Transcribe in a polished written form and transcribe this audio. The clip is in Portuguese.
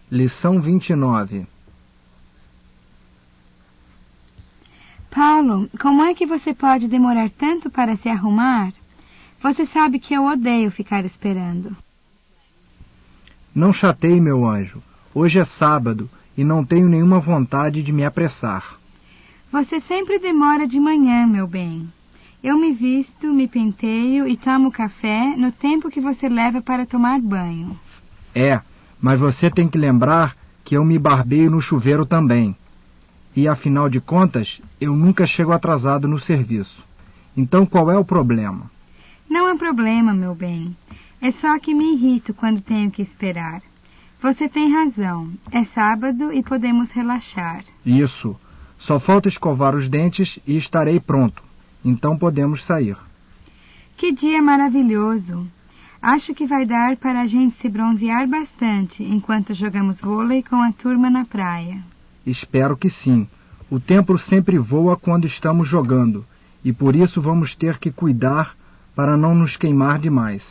Lição 29. Paulo, como é que você pode demorar tanto para se arrumar? Você sabe que eu odeio ficar esperando. Não chateie, meu anjo. Hoje é sábado e não tenho nenhuma vontade de me apressar. Você sempre demora de manhã, meu bem. Eu me visto, me penteio e tomo café no tempo que você leva para tomar banho. Mas você tem que lembrar que eu me barbeio no chuveiro também. E, afinal de contas, eu nunca chego atrasado no serviço. Então, qual é o problema? Não é problema, meu bem. É só que me irrito quando tenho que esperar. Você tem razão. É sábado e podemos relaxar. Isso. Só falta escovar os dentes e estarei pronto. Então podemos sair. Que dia maravilhoso! Acho que vai dar para a gente se bronzear bastante enquanto jogamos vôlei com a turma na praia. Espero que sim. O tempo sempre voa quando estamos jogando, e por isso vamos ter que cuidar para não nos queimar demais.